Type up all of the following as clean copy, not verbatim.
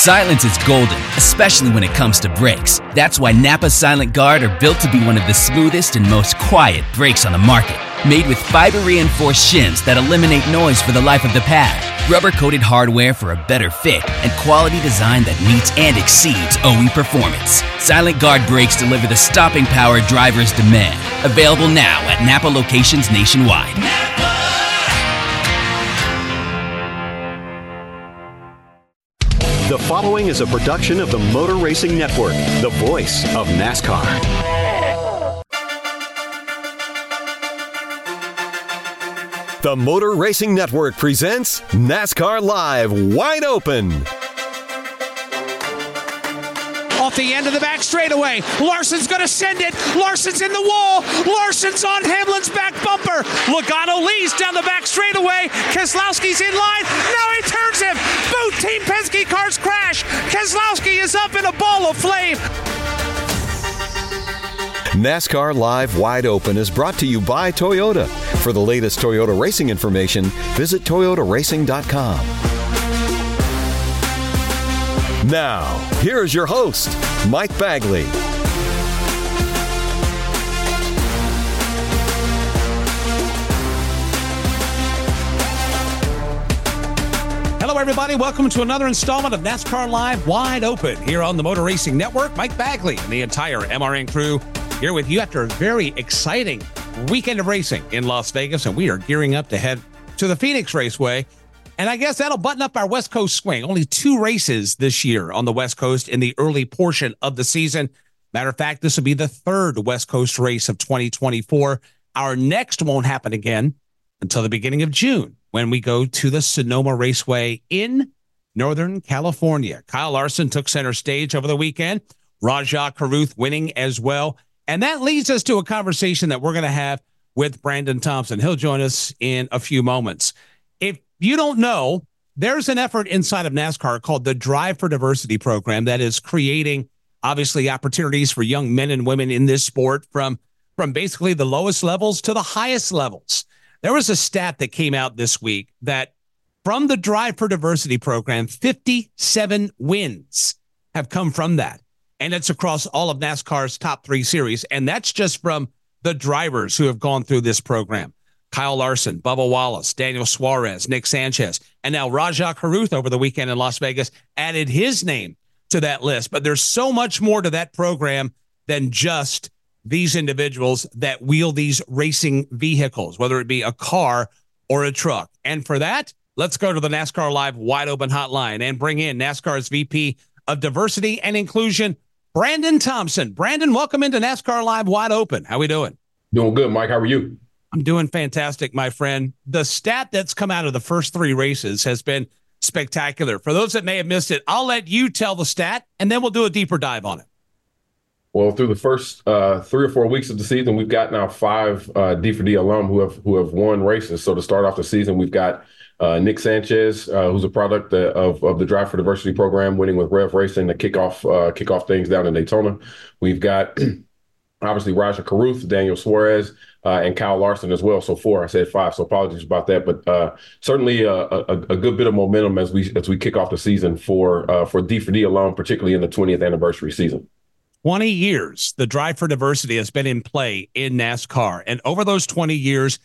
Silence is golden, especially when it comes to brakes. That's why Napa Silent Guard are built to be one of the smoothest and most quiet brakes on the market. Made with fiber-reinforced shims that eliminate noise for the life of the pad, rubber-coated hardware for a better fit, and quality design that meets and exceeds OE performance. Silent Guard brakes deliver the stopping power drivers demand. Available now at Napa locations nationwide. The following is a production of the Motor Racing Network, the voice of NASCAR. The Motor Racing Network presents NASCAR Live Wide Open. Off the end of the back straightaway. Larson's going to send it. Larson's in the wall. Larson's on Hamlin's back bumper. Logano leads down the back straightaway. Keselowski's in line. Now he turns him. Both Team Penske cars crash. Keselowski is up in a ball of flame. NASCAR Live Wide Open is brought to you by Toyota. For the latest Toyota racing information, visit toyotaracing.com. Now, here's your host, Mike Bagley. Hello, everybody. Welcome to another installment of NASCAR Live Wide Open here on the Motor Racing Network. Mike Bagley and the entire MRN crew here with you after a very exciting weekend of racing in Las Vegas, and we are gearing up to head to the Phoenix Raceway. And I guess that'll button up our West Coast swing. Only 2 races this year on the West Coast in the early portion of the season. Matter of fact, this will be the 3rd West Coast race of 2024. Our next won't happen again until the beginning of June when we go to the Sonoma Raceway in Northern California. Kyle Larson took center stage over the weekend. Rajah Caruth winning as well. And that leads us to a conversation that we're going to have with Brandon Thompson. He'll join us in a few moments. If you don't know, there's an effort inside of NASCAR called the Drive for Diversity program that is creating, obviously, opportunities for young men and women in this sport from basically the lowest levels to the highest levels. There was a stat that came out this week that from the Drive for Diversity program, 57 wins have come from that. And it's across all of NASCAR's top 3 series. And that's just from the drivers who have gone through this program. Kyle Larson, Bubba Wallace, Daniel Suarez, Nick Sanchez, and now Rajah Caruth over the weekend in Las Vegas added his name to that list. But there's so much more to that program than just these individuals that wheel these racing vehicles, whether it be a car or a truck. And for that, let's go to the NASCAR Live Wide Open hotline and bring in NASCAR's VP of Diversity and Inclusion, Brandon Thompson. Brandon, welcome into NASCAR Live Wide Open. How we doing? Doing good, Mike. How are you? I'm doing fantastic, my friend. The stat that's come out of the first 3 races has been spectacular. For those that may have missed it, I'll let you tell the stat, and then we'll do a deeper dive on it. Well, through the first 3 or 4 weeks of the season, we've got now 5 D4D alum who have won races. So to start off the season, we've got Nick Sanchez, who's a product of the Drive for Diversity program, winning with Rev Racing to kick off things down in Daytona. We've got obviously Rajah Caruth, Daniel Suarez, and Kyle Larson as well. So 4, I said 5, so apologies about that. But certainly a good bit of momentum as we kick off the season for D4D alum, particularly in the 20th anniversary season. 20 years, the Drive for Diversity has been in play in NASCAR. And over those 20 years,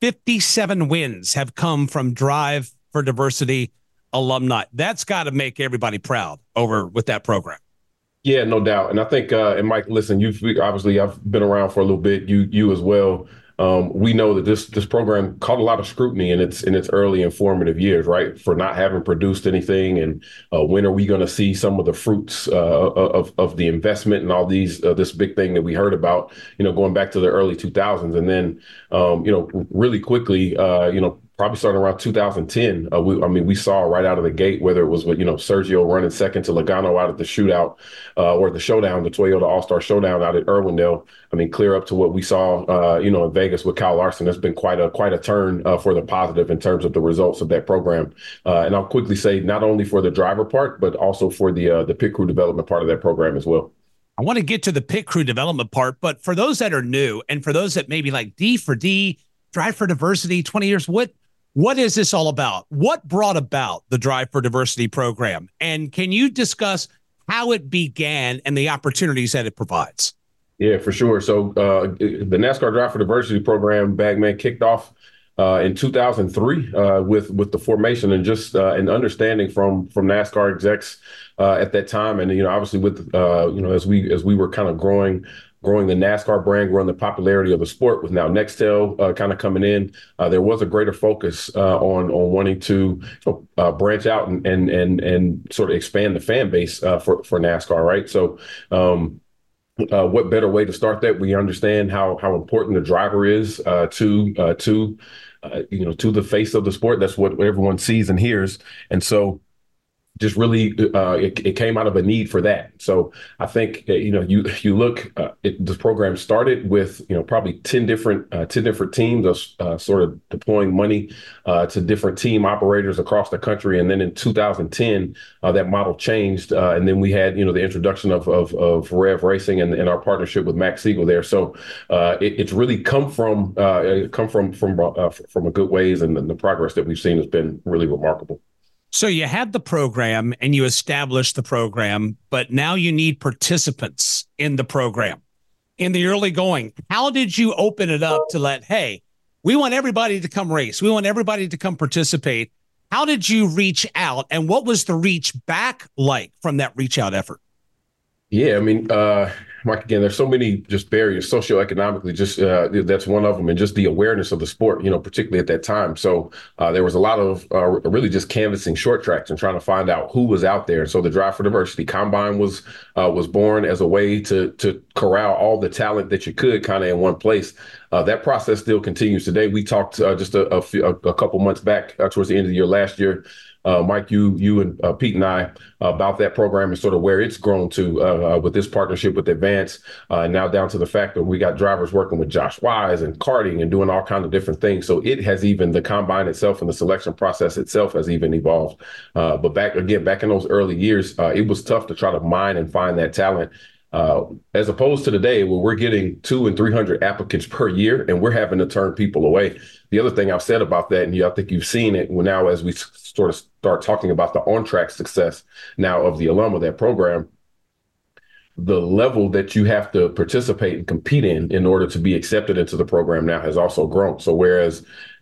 57 wins have come from Drive for Diversity alumni. That's got to make everybody proud over with that program. Yeah, no doubt. And I think, and Mike, listen, I've been around for a little bit, you as well. We know that this program caught a lot of scrutiny in its early and formative years, right? For not having produced anything. And when are we going to see some of the fruits of the investment and all this big thing that we heard about, going back to the early 2000s. And then, really quickly, probably starting around 2010, we saw right out of the gate, whether it was with, Sergio running second to Logano out at the shootout or the showdown, the Toyota All-Star Showdown out at Irwindale. Clear up to what we saw, in Vegas with Kyle Larson. That's been quite a turn for the positive in terms of the results of that program. And I'll quickly say not only for the driver part, but also for the pit crew development part of that program as well. I want to get to the pit crew development part, but for those that are new and for those that maybe like D4D, Drive for Diversity, 20 years, what What is this all about? What brought about the Drive for Diversity program? And can you discuss how it began and the opportunities that it provides? Yeah, for sure. So the NASCAR Drive for Diversity program, Bagman, kicked off in 2003 with the formation and just an understanding from NASCAR execs at that time, and obviously with as we were kind of growing the NASCAR brand, growing the popularity of the sport, with now Nextel kind of coming in, there was a greater focus on wanting to branch out and sort of expand the fan base for NASCAR, right? So. What better way to start that? We understand how important the driver is to the face of the sport. That's what everyone sees and hears, and so just really it came out of a need for that. So I think you look this program started with probably 10 different teams sort of deploying money to different team operators across the country, and then in 2010 that model changed, and then we had the introduction of Rev Racing and our partnership with Max Siegel there. So it's really come from a good ways, and the progress that we've seen has been really remarkable. So you had the program and you established the program, but now you need participants in the program. In the early going, how did you open it up to hey, we want everybody to come race. We want everybody to come participate. How did you reach out, and what was the reach back like from that reach out effort? Yeah, I mean, Mike, again, there's so many just barriers socioeconomically, just that's one of them, and just the awareness of the sport, particularly at that time. So there was a lot of really just canvassing short tracks and trying to find out who was out there. So the Drive for Diversity Combine was born as a way to corral all the talent that you could kind of in one place. That process still continues today. We talked just a couple months back towards the end of the year last year. Mike, you and Pete and I about that program and sort of where it's grown to with this partnership with Advance, now down to the fact that we got drivers working with Josh Wise and karting and doing all kinds of different things. So it has even, the combine itself and the selection process itself has even evolved. But back in those early years, it was tough to try to mine and find that talent. As opposed to today, where we're getting 200 and 300 applicants per year, and we're having to turn people away. The other thing I've said about that, and I think you've seen it now as we sort of start talking about the on-track success now of the alum of that program, the level that you have to participate and compete in order to be accepted into the program now has also grown. So whereas,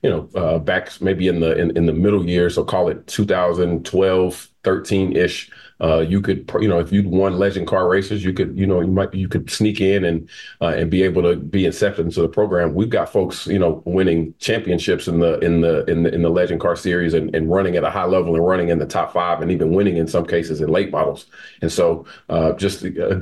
back maybe in the middle years, so call it 2012, 13-ish, you could, if you'd won Legend Car Races, you could, you could sneak in and be able to be accepted into the program. We've got folks, winning championships in the Legend Car Series and running at a high level and running in the top 5 and even winning in some cases in late models. And so, just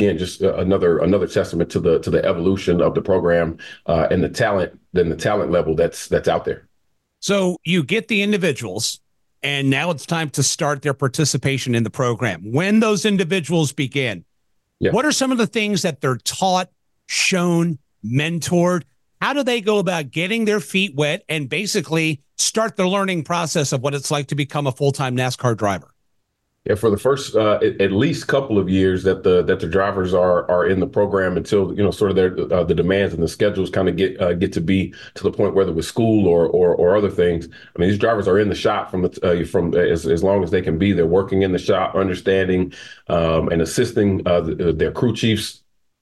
another testament to the evolution of the program and the talent level that's out there. So you get the individuals, and now it's time to start their participation in the program. When those individuals begin, What are some of the things that they're taught, shown, mentored? How do they go about getting their feet wet and basically start the learning process of what it's like to become a full-time NASCAR driver? Yeah, for the first at least couple of years that the drivers are in the program until sort of the demands and the schedules kind of get to be to the point, whether with school or other things. I mean, these drivers are in the shop from as long as they can be. They're working in the shop, understanding and assisting their crew chiefs.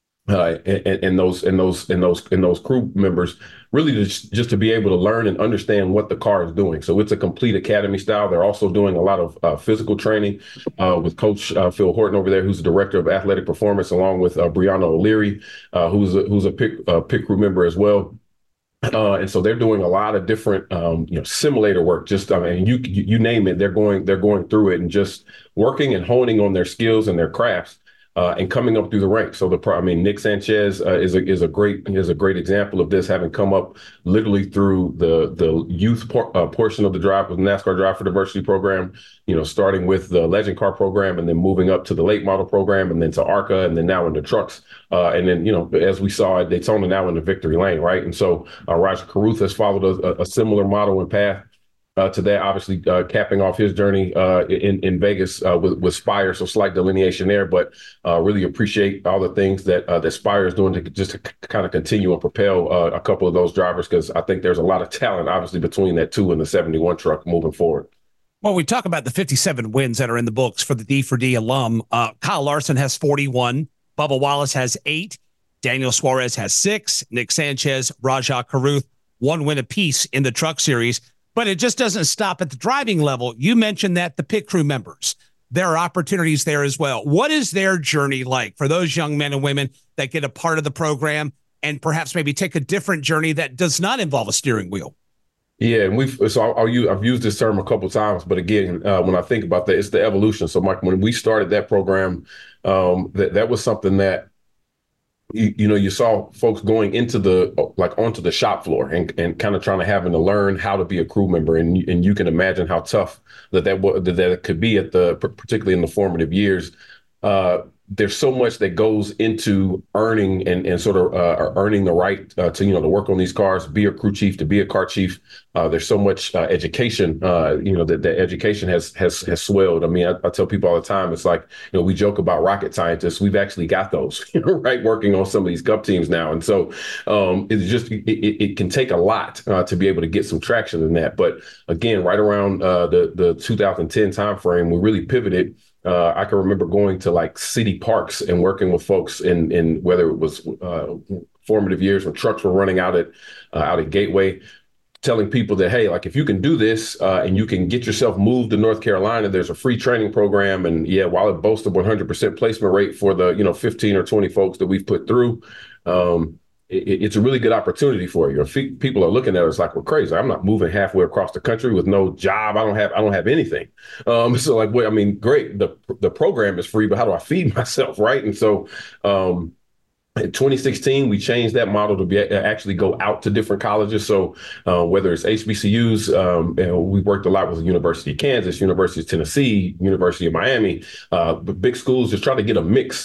And those crew members, really just to be able to learn and understand what the car is doing. So it's a complete academy style. They're also doing a lot of physical training with Coach Phil Horton over there, who's the director of athletic performance, along with Brianna O'Leary, who's a pit crew member as well. And so they're doing a lot of different, simulator work. Just, I mean, you name it, they're going through it and just working and honing on their skills and their crafts. And coming up through the ranks. So Nick Sanchez is a great example of this, having come up literally through the youth portion of the NASCAR Drive for Diversity program. Starting with the Legend Car program and then moving up to the late model program and then to ARCA and then now into trucks. And then as we saw at Daytona, now in the victory lane, right? And so Roger Carruth has followed a similar model and path. to that, obviously capping off his journey in Vegas with Spire. So slight delineation there, but really appreciate all the things that Spire is doing to kind of continue and propel a couple of those drivers, because I think there's a lot of talent, obviously, between that 2 and the 71 truck moving forward. Well, we talk about the 57 wins that are in the books for the D4D alum. Kyle Larson has 41. Bubba Wallace has 8. Daniel Suarez has 6. Nick Sanchez, Rajah Caruth, 1 win apiece in the truck series. But it just doesn't stop at the driving level. You mentioned that the pit crew members, there are opportunities there as well. What is their journey like for those young men and women that get a part of the program and perhaps maybe take a different journey that does not involve a steering wheel? Yeah, and I've used this term a couple of times, but again, when I think about that, it's the evolution. So, Mike, when we started that program, that was something that you saw folks going into onto the shop floor and kind of having to learn how to be a crew member, and you can imagine how tough that it could be particularly in the formative years. There's so much that goes into earning and sort of earning the right to work on these cars, be a crew chief, to be a car chief. There's so much education, that the education has swelled. I mean, I tell people all the time, it's like, we joke about rocket scientists. We've actually got those, right, working on some of these Cup teams now. And so it can take a lot to be able to get some traction in that. But again, right around the 2010 timeframe, we really pivoted. I can remember going to like city parks and working with folks in whether it was formative years when trucks were running out at Gateway, telling people that, hey, like, if you can do this and you can get yourself moved to North Carolina, there's a free training program. And yeah, while it boasts a 100% placement rate for the 15 or 20 folks that we've put through, it's a really good opportunity for you. People are looking at us like we're crazy. I'm not moving halfway across the country with no job. I don't have anything. So like, I mean, great. The program is free, but how do I feed myself, right? And so in 2016, we changed that model to actually go out to different colleges. So whether it's HBCUs, we worked a lot with the University of Kansas, University of Tennessee, University of Miami, big schools, just trying to get a mix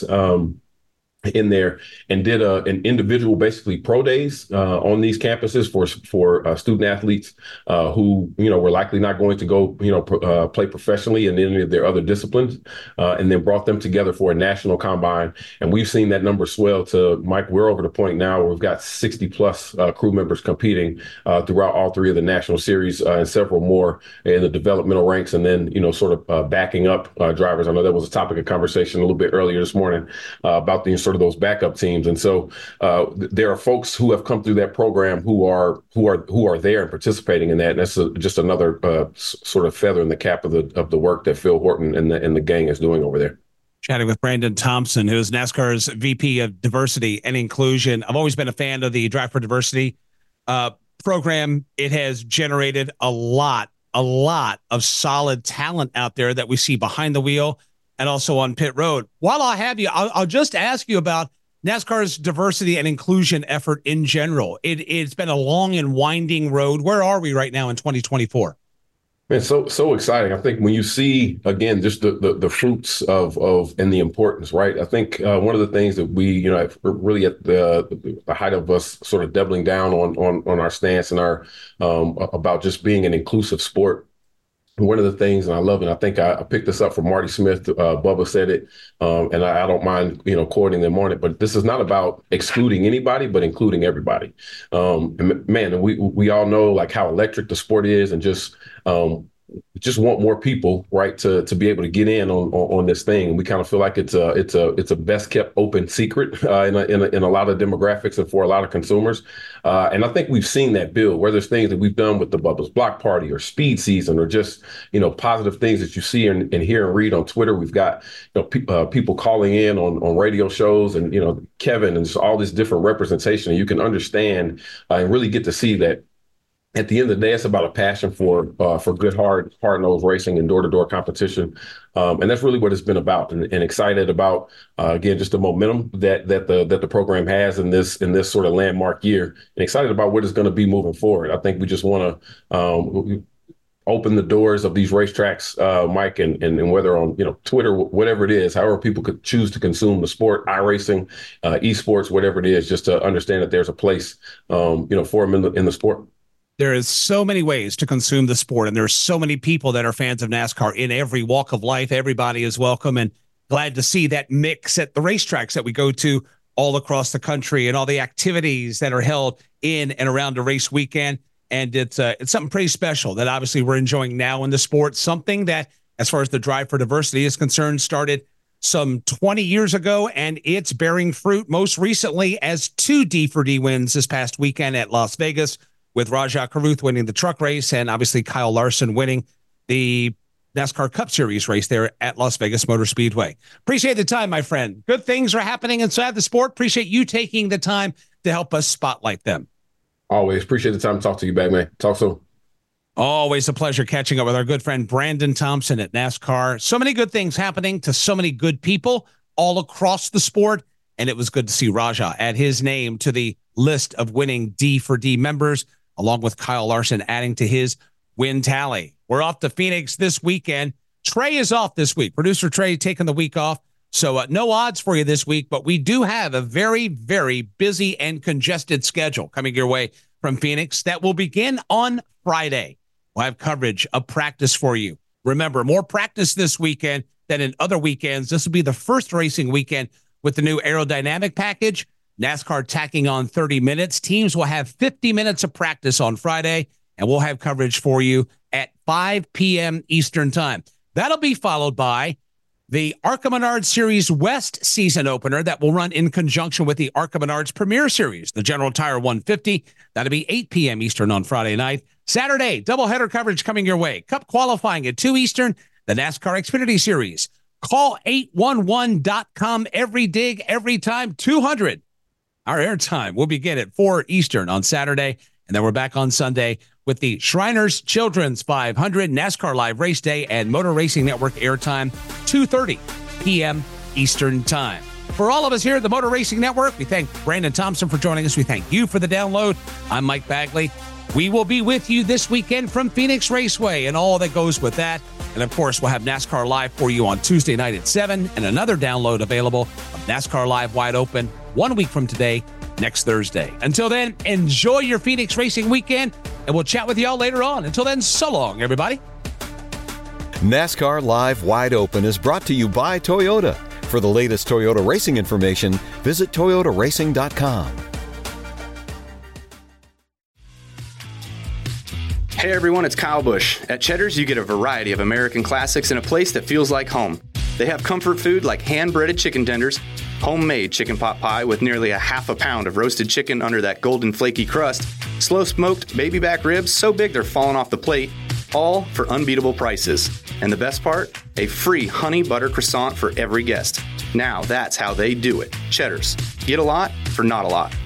in there, and did an individual, basically pro days on these campuses for student athletes who were likely not going to go play professionally in any of their other disciplines, and then brought them together for a national combine. And we've seen that number swell to, Mike, we're over the point now where we've got 60 plus crew members competing throughout all 3 of the national series, and several more in the developmental ranks, and then sort of backing up drivers. I know that was a topic of conversation a little bit earlier this morning about the sort of those backup teams. And so there are folks who have come through that program who are there and participating in that. And that's just another sort of feather in the cap of the work that Phil Horton and the gang is doing over there. Chatting with Brandon Thompson, who is NASCAR's VP of Diversity and Inclusion. I've always been a fan of the Drive for Diversity program. It has generated a lot of solid talent out there that we see behind the wheel and also on pit road. While I have you, I'll just ask you about NASCAR's diversity and inclusion effort in general. It's been a long and winding road. Where are we right now in 2024? Man, so exciting. I think when you see, again, just the fruits of and the importance, right? I think one of the things that we, really at the height of us sort of doubling down on our stance and our about just being an inclusive sport. One of the things, and I love it, I think I picked this up from Marty Smith, Bubba said it, and I don't mind, quoting them on it, but this is not about excluding anybody, but including everybody. And man, we all know like how electric the sport is, and just want more people, right, to be able to get in on this thing. And we kind of feel like it's a best kept open secret in a lot of demographics and for a lot of consumers. And I think we've seen that build, where there's things that we've done with the Bubba's Block Party or Speed Season, or just positive things that you see and hear and read on Twitter. We've got people calling in on radio shows, and Kevin, and just all this different representation. And you can understand and really get to see that. At the end of the day, it's about a passion for good, hard-nosed racing and door-to-door competition. And that's really what it's been about, and excited about, again, just the momentum that the program has in this sort of landmark year, and excited about what it's going to be moving forward. I think we just want to open the doors of these racetracks, Mike, and whether on Twitter, whatever it is, however people could choose to consume the sport, iRacing, esports, whatever it is, just to understand that there's a place for them in the sport. There is so many ways to consume the sport, and there's so many people that are fans of NASCAR in every walk of life. Everybody is welcome, and glad to see that mix at the racetracks that we go to all across the country and all the activities that are held in and around a race weekend. And it's something pretty special that obviously we're enjoying now in the sport, something that, as far as the Drive for Diversity is concerned, started some 20 years ago, and it's bearing fruit most recently as 2 D4D wins this past weekend at Las Vegas, with Rajah Caruth winning the truck race and obviously Kyle Larson winning the NASCAR Cup Series race there at Las Vegas Motor Speedway. Appreciate the time, my friend. Good things are happening inside the sport. Appreciate you taking the time to help us spotlight them. Always appreciate the time to talk to you back, man. Talk soon. Always a pleasure catching up with our good friend Brandon Thompson at NASCAR. So many good things happening to so many good people all across the sport. And it was good to see Rajah add his name to the list of winning D4D members, along with Kyle Larson adding to his win tally. We're off to Phoenix this weekend. Trey is off this week. Producer Trey taking the week off. So no odds for you this week, but we do have a very, very busy and congested schedule coming your way from Phoenix that will begin on Friday. We'll have coverage of practice for you. Remember, more practice this weekend than in other weekends. This will be the first racing weekend with the new aerodynamic package. NASCAR tacking on 30 minutes. Teams will have 50 minutes of practice on Friday, and we'll have coverage for you at 5 p.m. Eastern time. That'll be followed by the ARCA Menards Series West season opener that will run in conjunction with the ARCA Menards Premier Series, the General Tire 150. That'll be 8 p.m. Eastern on Friday night. Saturday, doubleheader coverage coming your way. Cup qualifying at 2 Eastern, the NASCAR Xfinity Series. Call 811.com. Every dig, every time, 200. Our airtime will begin at 4 Eastern on Saturday, and then we're back on Sunday with the Shriners Children's 500, NASCAR Live Race Day, and Motor Racing Network airtime, 2:30 p.m. Eastern Time. For all of us here at the Motor Racing Network, we thank Brandon Thompson for joining us. We thank you for the download. I'm Mike Bagley. We will be with you this weekend from Phoenix Raceway and all that goes with that. And, of course, we'll have NASCAR Live for you on Tuesday night at 7 and another download available of NASCAR Live Wide Open 1 week from today, next Thursday. Until then, enjoy your Phoenix racing weekend, and we'll chat with y'all later on. Until then, so long, everybody. NASCAR Live Wide Open is brought to you by Toyota. For the latest Toyota racing information, visit toyotaracing.com. Hey everyone, it's Kyle Busch. At Cheddar's, you get a variety of American classics in a place that feels like home. They have comfort food like hand-breaded chicken tenders, homemade chicken pot pie with nearly a half a pound of roasted chicken under that golden flaky crust, slow-smoked baby back ribs so big they're falling off the plate, all for unbeatable prices. And the best part? A free honey butter croissant for every guest. Now that's how they do it. Cheddar's. Get a lot for not a lot.